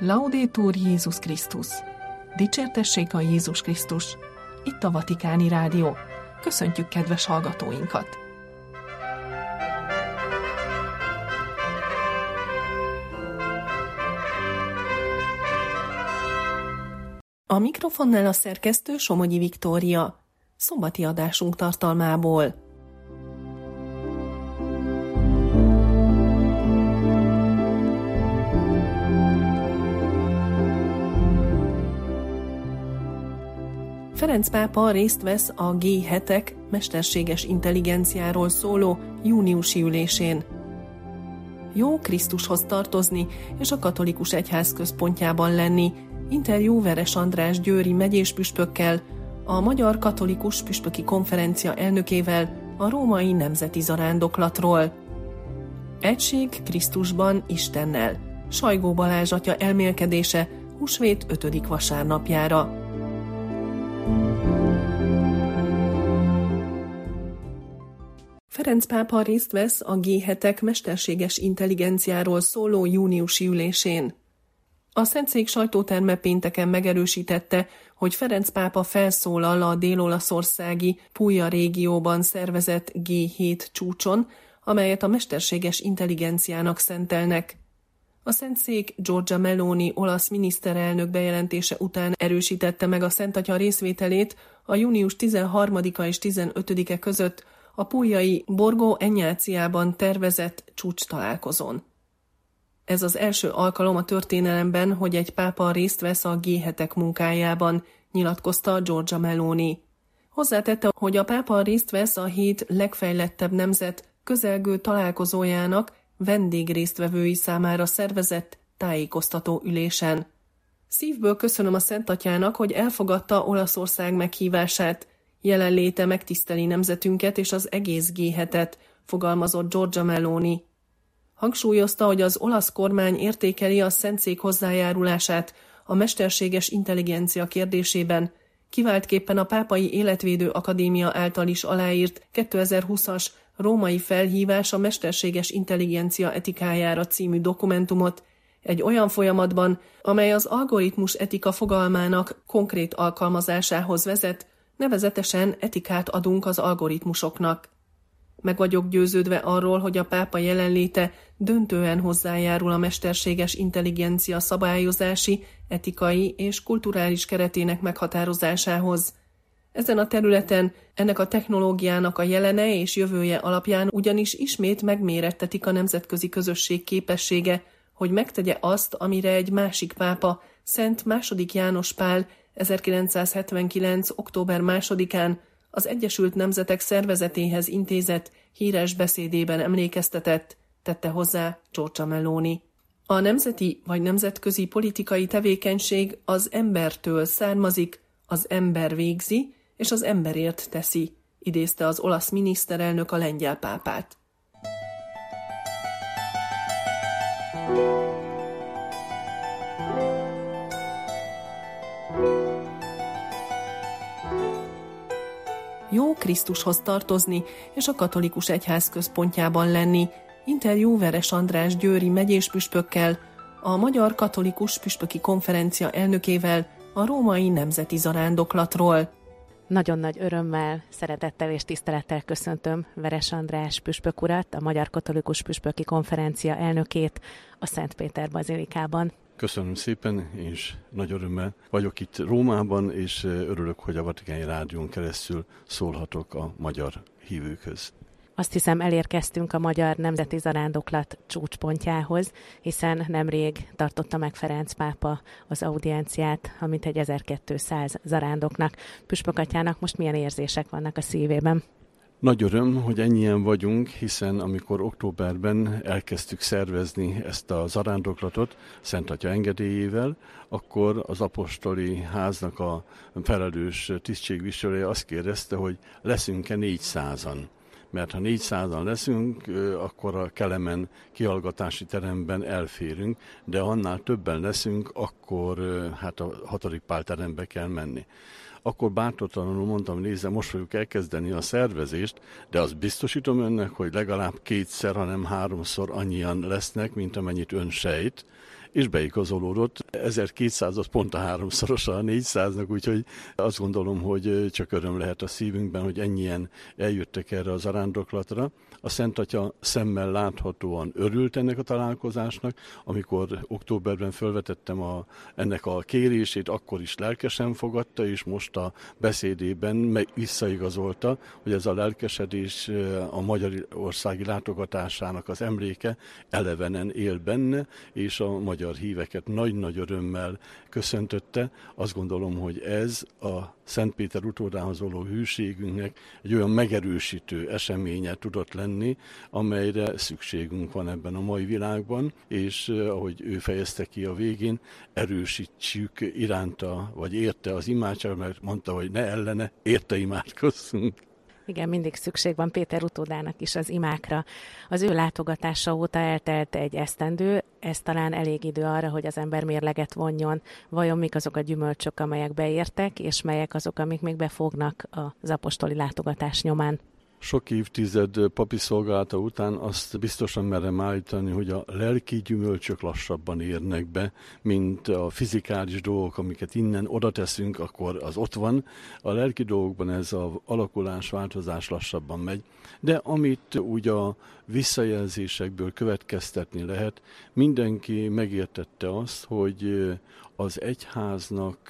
Laudetur Jézus Krisztus! Dicsértessék a Jézus Krisztus! Itt a Vatikáni Rádió. Köszöntjük kedves hallgatóinkat! A mikrofonnál a szerkesztő Somogyi Viktória. Szombati adásunk tartalmából. Ferenc pápa részt vesz a G7-ek mesterséges intelligenciáról szóló júniusi ülésén. Jó Krisztushoz tartozni és a katolikus egyház központjában lenni. Interjú Veres András győri megyéspüspökkel, a Magyar Katolikus Püspöki Konferencia elnökével a római nemzeti zarándoklatról. Egység Krisztusban Istennel. Sajgó Balázs atya elmélkedése húsvét 5. vasárnapjára. Ferenc pápa részt vesz a G7-ek mesterséges intelligenciáról szóló júniusi ülésén. A Szentszék sajtóterme pénteken megerősítette, hogy Ferenc pápa felszólal a dél-olaszországi Puglia régióban szervezett G7 csúcson, amelyet a mesterséges intelligenciának szentelnek. A Szentszék Giorgia Meloni olasz miniszterelnök bejelentése után erősítette meg a Szentatya részvételét a június 13-a és 15-e között a pugliai Borgo Egnáciában tervezett csúcstalálkozón. Ez az első alkalom a történelemben, hogy egy pápa részt vesz a G7-ek munkájában, nyilatkozta Giorgia Meloni. Hozzátette, hogy a pápa részt vesz a 7 legfejlettebb nemzet közelgő találkozójának vendégrésztvevői számára szervezett tájékoztató ülésen. Szívből köszönöm a Szentatyának, hogy elfogadta Olaszország meghívását. Jelenléte megtiszteli nemzetünket és az egész G7-et, fogalmazott Giorgia Meloni. Hangsúlyozta, hogy az olasz kormány értékeli a Szentszék hozzájárulását a mesterséges intelligencia kérdésében, kiváltképpen a Pápai Életvédő Akadémia által is aláírt 2020-as római felhívás a mesterséges intelligencia etikájára című dokumentumot, egy olyan folyamatban, amely az algoritmus etika fogalmának konkrét alkalmazásához vezet, nevezetesen etikát adunk az algoritmusoknak. Meg vagyok győződve arról, hogy a pápa jelenléte döntően hozzájárul a mesterséges intelligencia szabályozási, etikai és kulturális keretének meghatározásához. Ezen a területen ennek a technológiának a jelene és jövője alapján ugyanis ismét megmérettetik a nemzetközi közösség képessége, hogy megtegye azt, amire egy másik pápa, Szent II. János Pál 1979. október 2-án az Egyesült Nemzetek Szervezetéhez intézett híres beszédében emlékeztetett, tette hozzá Giorgia Meloni. A nemzeti vagy nemzetközi politikai tevékenység az embertől származik, az ember végzi, és az emberért teszi, idézte az olasz miniszterelnök a lengyel pápát. Jó Krisztushoz tartozni és a katolikus egyház központjában lenni. Interjú Veres András győri megyéspüspökkel, a Magyar Katolikus Püspöki Konferencia elnökével a római nemzeti zarándoklatról. Nagyon nagy örömmel, szeretettel és tisztelettel köszöntöm Veres András püspök urat, a Magyar Katolikus Püspöki Konferencia elnökét a Szent Péter Bazilikában. Köszönöm szépen, és nagy örömmel vagyok itt Rómában, és örülök, hogy a Vatikáni Rádión keresztül szólhatok a magyar hívőkhöz. Azt hiszem, elérkeztünk a Magyar Nemzeti Zarándoklat csúcspontjához, hiszen nemrég tartotta meg Ferenc pápa az audienciát a mintegy 1200 zarándoknak. Püspök atyának most milyen érzések vannak a szívében? Nagy öröm, hogy ennyien vagyunk, hiszen amikor októberben elkezdtük szervezni ezt a zarándoklatot Szent Atya engedélyével, akkor az apostoli háznak a felelős tisztségviselője azt kérdezte, hogy leszünk-e 400-an. Mert ha 400-an leszünk, akkor a Kelemen kihallgatási teremben elférünk, de annál többen leszünk, akkor hát a 6. Pál terembe kell menni. Akkor bátortalanul mondtam, nézze, most fogjuk elkezdeni a szervezést, de azt biztosítom önnek, hogy legalább 2-szer, hanem 3-szor annyian lesznek, mint amennyit ön sejt, és beigazolódott. 1200 az pont a 3-szorosa a 400-nak, úgyhogy azt gondolom, hogy csak öröm lehet a szívünkben, hogy ennyien eljöttek erre a zarándoklatra. A Szent Atya szemmel láthatóan örült ennek a találkozásnak, amikor októberben felvetettem ennek a kérését, akkor is lelkesen fogadta, és most a beszédében visszaigazolta, hogy ez a lelkesedés a magyarországi látogatásának az emléke elevenen él benne, és a magyar híveket nagy-nagy örömmel köszöntötte. Azt gondolom, hogy ez a Szent Péter utódához való hűségünknek egy olyan megerősítő eseménye tudott lenni, amelyre szükségünk van ebben a mai világban, és ahogy ő fejezte ki a végén, erősítsük iránta, vagy érte az imádság, mert mondta, hogy ne ellene, érte imádkozzunk. Igen, mindig szükség van Péter utódának is az imákra. Az ő látogatása óta eltelt egy esztendő, ez talán elég idő arra, hogy az ember mérleget vonjon. Vajon mik azok a gyümölcsök, amelyek beértek, és melyek azok, amik még befognak az apostoli látogatás nyomán? Sok évtized papi szolgálata után azt biztosan merem állítani, hogy a lelki gyümölcsök lassabban érnek be, mint a fizikális dolgok, amiket innen oda teszünk, akkor az ott van. A lelki dolgokban ez az alakulás, változás lassabban megy. De amit úgy a visszajelzésekből következtetni lehet, mindenki megértette azt, hogy az egyháznak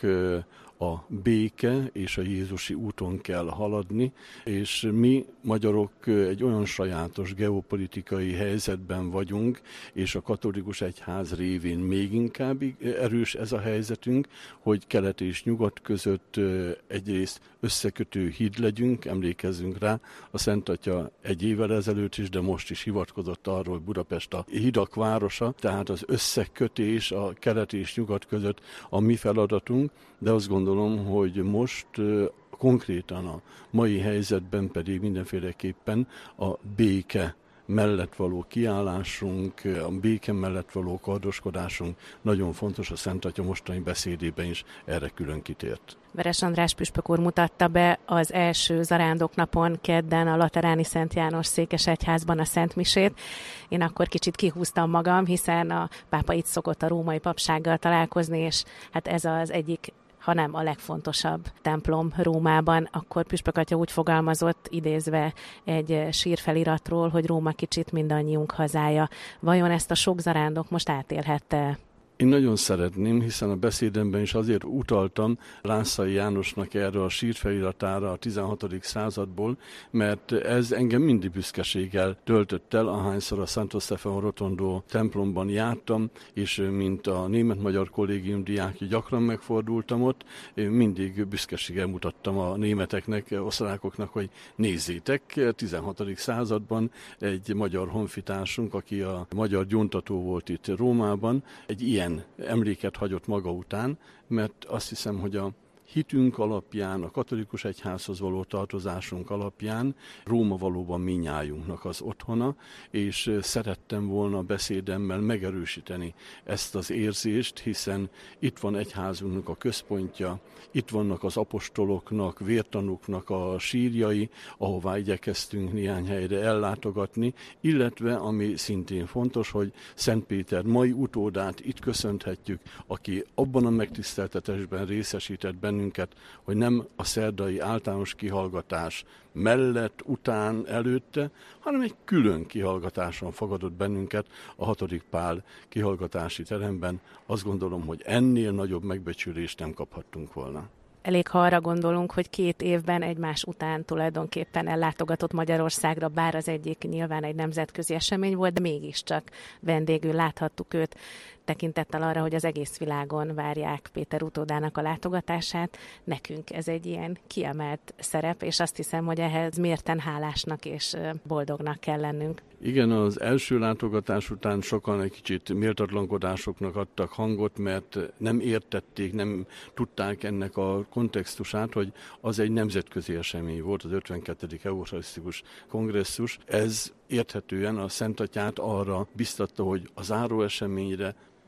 a béke és a jézusi úton kell haladni, és mi magyarok egy olyan sajátos geopolitikai helyzetben vagyunk, és a katolikus egyház révén még inkább erős ez a helyzetünk, hogy kelet és nyugat között egyrészt összekötő híd legyünk, emlékezzünk rá, a Szent Atya egy évvel ezelőtt is, de most is hivatkozott arról, hogy Budapest a hidak városa, tehát az összekötés a kelet és nyugat között a mi feladatunk, de azt gondolom, hogy most konkrétan a mai helyzetben pedig mindenféleképpen a béke mellett való kiállásunk, a béke mellett való kardoskodásunk nagyon fontos, a Szent Atya mostani beszédében is erre külön kitért. Veres András püspök úr mutatta be az első zarándoknapon kedden a Lateráni Szent János Székesegyházban a Szentmisét. Én akkor kicsit kihúztam magam, hiszen a pápa itt szokott a római papsággal találkozni, és hát ez az egyik, hanem a legfontosabb templom Rómában. Akkor püspök atya úgy fogalmazott, idézve egy sírfeliratról, hogy Róma kicsit mindannyiunk hazája. Vajon ezt a sok zarándok most átélhette? Én nagyon szeretném, hiszen a beszédemben is azért utaltam Rászai Jánosnak erre a sírfeliratára a 16. századból, mert ez engem mindig büszkeséggel töltött el, ahányszor a Santo Stefano Rotondo templomban jártam, és mint a német-magyar kollégium diákja gyakran megfordultam ott, mindig büszkeséggel mutattam a németeknek, osztrákoknak, hogy nézzétek, 16. században egy magyar honfitársunk, aki a magyar gyóntató volt itt Rómában, egy ilyen emléket hagyott maga után, mert azt hiszem, hogy a hitünk alapján, a katolikus egyházhoz való tartozásunk alapján Róma valóban minnyájunknak az otthona, és szerettem volna a beszédemmel megerősíteni ezt az érzést, hiszen itt van egyházunknak a központja, itt vannak az apostoloknak, vértanúknak a sírjai, ahová igyekeztünk néhány helyre ellátogatni, illetve, ami szintén fontos, hogy Szent Péter mai utódát itt köszönhetjük, aki abban a megtiszteltetésben részesített bennünket, hogy nem a szerdai általános kihallgatás mellett, után, előtte, hanem egy külön kihallgatáson fogadott bennünket a 6. Pál kihallgatási teremben. Azt gondolom, hogy ennél nagyobb megbecsülést nem kaphattunk volna. Elég, ha arra gondolunk, hogy 2 évben egymás után tulajdonképpen ellátogatott Magyarországra, bár az egyik nyilván egy nemzetközi esemény volt, de mégiscsak vendégül láthattuk őt, tekintettel arra, hogy az egész világon várják Péter utódának a látogatását. Nekünk ez egy ilyen kiemelt szerep, és azt hiszem, hogy ehhez mérten hálásnak és boldognak kell lennünk. Igen, az első látogatás után sokan egy kicsit méltatlankodásoknak adtak hangot, mert nem értették, nem tudták ennek a kontextusát, hogy az egy nemzetközi esemény volt, az 52. Eucharisztikus kongresszus. Ez érthetően a Szent Atyát arra biztatta, hogy a záró eseményre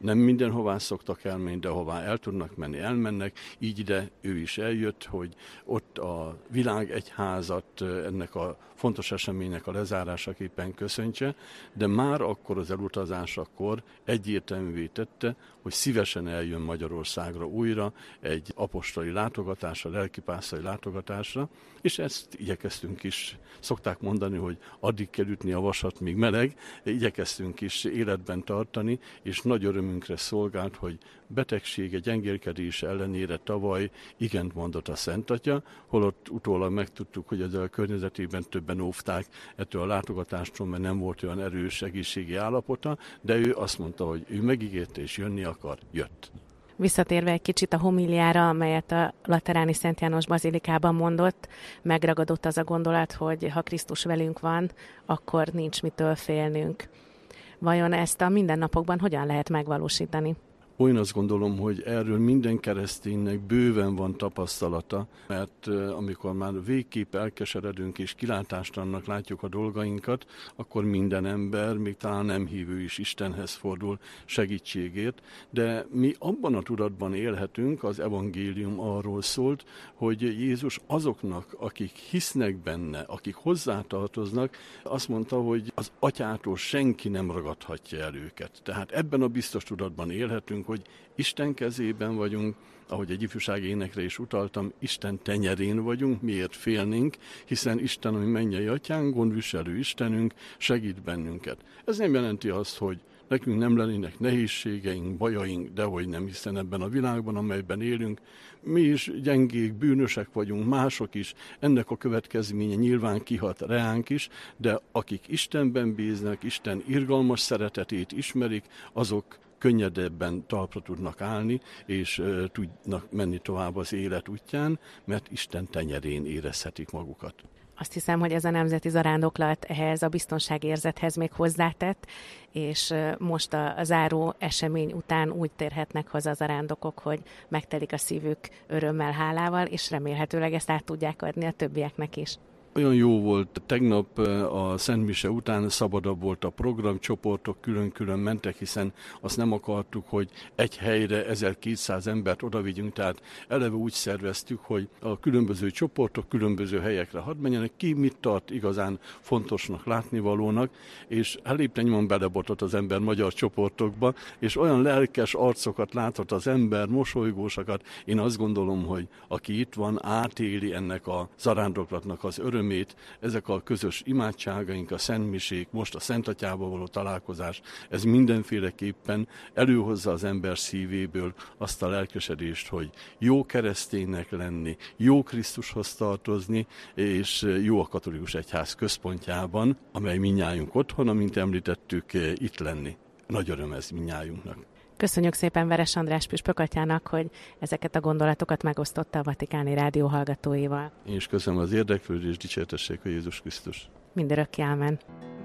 nem mindenhová szoktak elmenni, de hová el tudnak menni, elmennek. Így ide ő is eljött, hogy ott a világegyházat ennek a fontos eseménynek a lezárásaképpen köszöntse, de már akkor az elutazásakor egyértelművé tette, hogy szívesen eljön Magyarországra újra egy apostoli látogatásra, lelkipásztori látogatásra, és ezt igyekeztünk is, szokták mondani, hogy addig kell ütni a vasat, míg meleg, igyekeztünk is életben tartani, és nagy örömünkre szolgált, hogy betegsége, gyengélkedés ellenére tavaly igent mondott a Szent Atya, holott utólag megtudtuk, hogy ezzel a környezetében többen óvták ettől a látogatástól, mert nem volt olyan erős egészségi állapota, de ő azt mondta, hogy ő megígérte és jönni akar, jött. Visszatérve egy kicsit a homíliára, amelyet a Lateráni Szent János Bazilikában mondott, megragadott az a gondolat, hogy ha Krisztus velünk van, akkor nincs mitől félnünk. Vajon ezt a mindennapokban hogyan lehet megvalósítani? Én azt gondolom, hogy erről minden kereszténynek bőven van tapasztalata, mert amikor már végképp elkeseredünk és kilátástalannak látjuk a dolgainkat, akkor minden ember, még talán nem hívő is Istenhez fordul segítségért, de mi abban a tudatban élhetünk, az evangélium arról szólt, hogy Jézus azoknak, akik hisznek benne, akik hozzátartoznak, azt mondta, hogy az atyától senki nem ragadhatja el őket. Tehát ebben a biztos tudatban élhetünk, hogy Isten kezében vagyunk, ahogy egy ifjúsági énekre is utaltam, Isten tenyerén vagyunk, miért félnénk, hiszen Isten, ami mennyei atyánk, gondviselő Istenünk, segít bennünket. Ez nem jelenti azt, hogy nekünk nem lennének nehézségeink, bajaink, dehogy nem, hiszen ebben a világban, amelyben élünk, mi is gyengék, bűnösek vagyunk, mások is, ennek a következménye nyilván kihat reánk is, de akik Istenben bíznak, Isten irgalmas szeretetét ismerik, azok könnyedebben talpra tudnak állni, és tudnak menni tovább az élet útján, mert Isten tenyerén érezhetik magukat. Azt hiszem, hogy ez a nemzeti zarándoklat ehhez a biztonságérzethez még hozzátett, és most a záró esemény után úgy térhetnek haza a zarándokok, hogy megtelik a szívük örömmel, hálával, és remélhetőleg ezt át tudják adni a többieknek is. Olyan jó volt, tegnap a Szent Mise után szabadabb volt a program, csoportok külön-külön mentek, hiszen azt nem akartuk, hogy egy helyre 1200 embert odavigyünk, tehát eleve úgy szerveztük, hogy a különböző csoportok különböző helyekre hadd menjenek, ki mit tart igazán fontosnak, látnivalónak, és eléptenyomon belebotott az ember magyar csoportokba, és olyan lelkes arcokat látott az ember, mosolygósakat. Én azt gondolom, hogy aki itt van, átéli ennek a zarándoklatnak az örömét, ezek a közös imádságaink, a szentmisék, most a Szent Atyával való találkozás, ez mindenféleképpen előhozza az ember szívéből azt a lelkesedést, hogy jó kereszténynek lenni, jó Krisztushoz tartozni, és jó a katolikus egyház központjában, amely mindnyájunk otthon, amint említettük, itt lenni. Nagy öröm ez mindnyájunknak. Köszönjük szépen Veres András püspök atyának, hogy ezeket a gondolatokat megosztotta a Vatikáni Rádió hallgatóival. Én is köszönöm az érdeklődést, dicsértessék a Jézus Krisztus. Mindörökké ámen.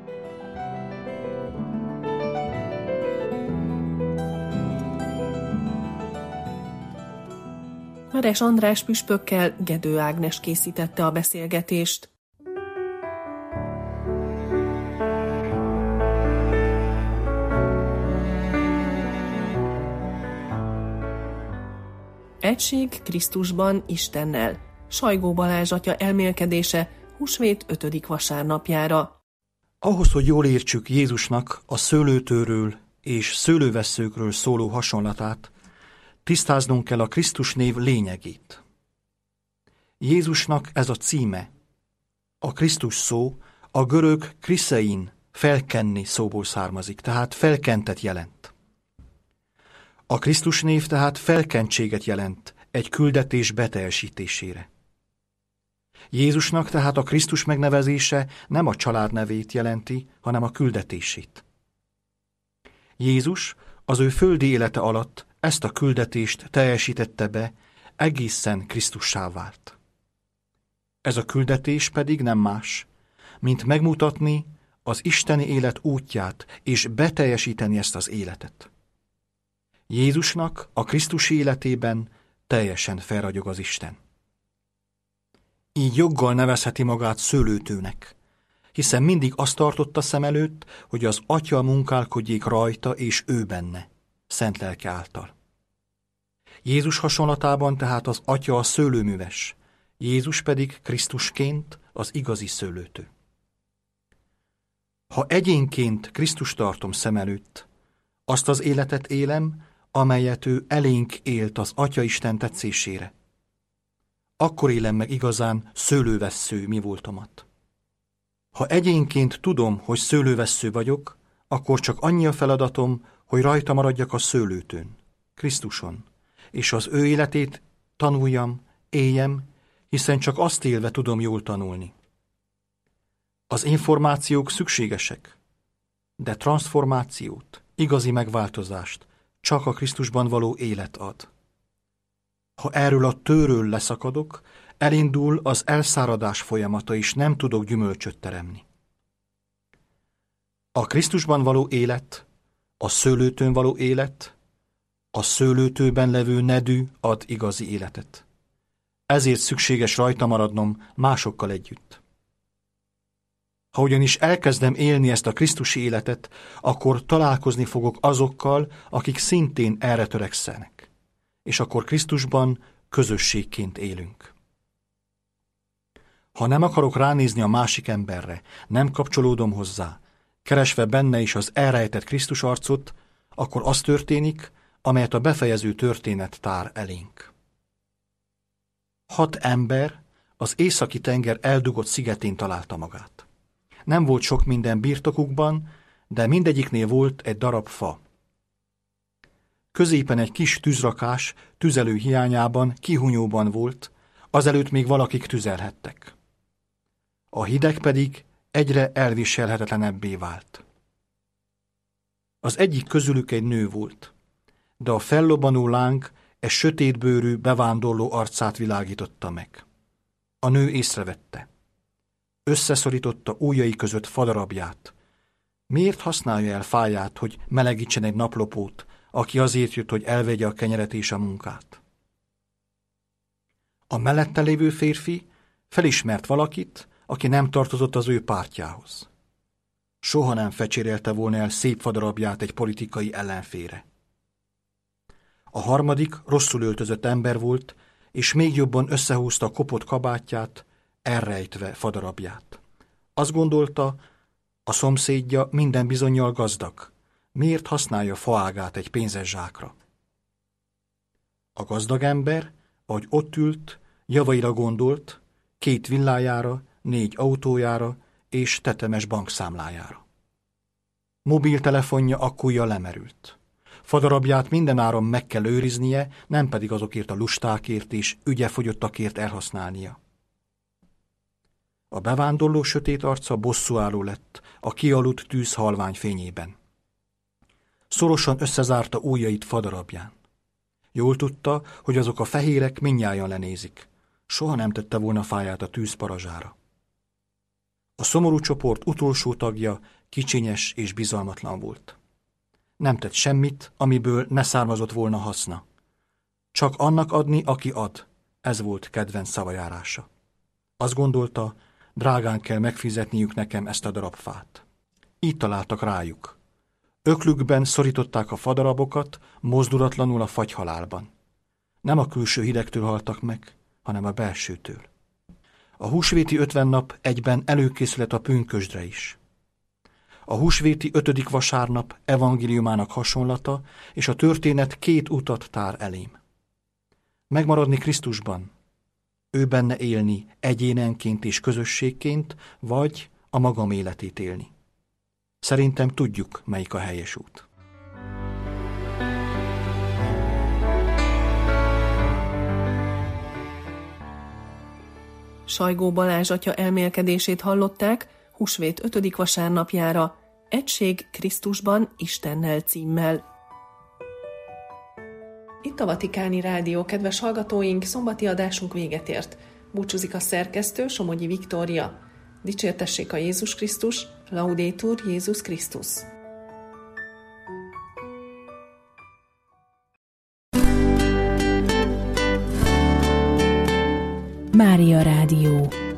Veres András püspökkel Gedő Ágnes készítette a beszélgetést. Egység Krisztusban Istennel. Sajgó Balázs atya elmélkedése húsvét 5. vasárnapjára. Ahhoz, hogy jól értsük Jézusnak a szőlőtőről és szőlővesszőkről szóló hasonlatát, tisztáznunk kell a Krisztus név lényegét. Jézusnak ez a címe. A Krisztus szó a görög kriszein, felkenni szóból származik, tehát felkentet jelent. A Krisztus név tehát felkentséget jelent egy küldetés beteljesítésére. Jézusnak tehát a Krisztus megnevezése nem a családnevét jelenti, hanem a küldetését. Jézus az ő földi élete alatt ezt a küldetést teljesítette be, egészen Krisztussá vált. Ez a küldetés pedig nem más, mint megmutatni az isteni élet útját és beteljesíteni ezt az életet. Jézusnak a Krisztus életében teljesen felragyog az Isten. Így joggal nevezheti magát szőlőtőnek, hiszen mindig azt tartotta szem előtt, hogy az Atya munkálkodjék rajta és ő benne. szent lelke által. Jézus hasonlatában tehát az Atya a szőlőműves, Jézus pedig Krisztusként az igazi szőlőtő. Ha egyénként Krisztust tartom szem előtt, azt az életet élem, amelyet ő elénk élt az Atya Isten tetszésére. Akkor élem meg igazán szőlővessző mi voltomat. Ha egyénként tudom, hogy szőlővessző vagyok, akkor csak annyi a feladatom, hogy rajta maradjak a szőlőtőn, Krisztuson, és az ő életét tanuljam, éljem, hiszen csak azt élve tudom jól tanulni. Az információk szükségesek, de transformációt, igazi megváltozást csak a Krisztusban való élet ad. Ha erről a tőről leszakadok, elindul az elszáradás folyamata, és nem tudok gyümölcsöt teremni. A Krisztusban való élet, a szőlőtőn való élet, a szőlőtőben levő nedű ad igazi életet. Ezért szükséges rajta maradnom másokkal együtt. Ha ugyanis elkezdem élni ezt a krisztusi életet, akkor találkozni fogok azokkal, akik szintén erre törekszenek, és akkor Krisztusban közösségként élünk. Ha nem akarok ránézni a másik emberre, nem kapcsolódom hozzá, keresve benne is az elrejtett Krisztus arcot, akkor az történik, amelyet a befejező történet tár elénk. 6 ember az északi tenger eldugott szigetén találta magát. Nem volt sok minden birtokukban, de mindegyiknél volt egy darab fa. Középen egy kis tűzrakás tüzelő hiányában kihunyóban volt, azelőtt még valakik tüzelhettek. A hideg pedig egyre elviselhetetlenebbé vált. Az egyik közülük egy nő volt, de a fellobbanó láng egy sötétbőrű bevándorló arcát világította meg. A nő észrevette. Összeszorította ujjai között fadarabját. Miért használja el fáját, hogy melegítsen egy naplopót, aki azért jött, hogy elvegye a kenyeret és a munkát? A mellette lévő férfi felismert valakit, aki nem tartozott az ő pártjához. Soha nem fecsérelte volna el szép fadarabját egy politikai ellenfélre. A harmadik rosszul öltözött ember volt, és még jobban összehúzta a kopott kabátját, elrejtve fadarabját. Azt gondolta, a szomszédja minden bizonnyal gazdag. Miért használja faágát egy pénzes zsákra? A gazdag ember, ahogy ott ült, javaira gondolt, 2 villájára, 4 autójára és tetemes bankszámlájára. Mobiltelefonja akkúja lemerült. Fadarabját mindenáron meg kell őriznie, nem pedig azokért a lustákért és ügyefogyottakért elhasználnia. A bevándorló sötét arca bosszúálló lett a kialudt tűz halvány fényében. Szorosan összezárta ujjait fadarabján. Jól tudta, hogy azok a fehérek mindnyájan lenézik. Soha nem tette volna fáját a tűz parazsára. A szomorú csoport utolsó tagja kicsinyes és bizalmatlan volt. Nem tett semmit, amiből ne származott volna haszna. Csak annak adni, aki ad. Ez volt kedvenc szavajárása. Azt gondolta, drágán kell megfizetniük nekem ezt a darab fát. Így találtak rájuk. Öklükben szorították a fadarabokat, mozdulatlanul a fagyhalálban. Nem a külső hidegtől haltak meg, hanem a belsőtől. A húsvéti 50 nap egyben előkészület a pünkösdre is. A húsvéti 5. vasárnap evangéliumának hasonlata, és a történet 2 utat tár elém. Megmaradni Krisztusban, ő benne élni egyénenként és közösségként, vagy a magam életét élni. Szerintem tudjuk, melyik a helyes út. Sajgó Balázs atya elmélkedését hallották húsvét 5. vasárnapjára, Egység Krisztusban Istennel címmel. Itt a Vatikáni Rádió, kedves hallgatóink, szombati adásunk véget ért. Búcsúzik a szerkesztő, Somogyi Viktória. Dicsértessék a Jézus Krisztus, Laudetur Jézus Krisztus. Mária Rádió.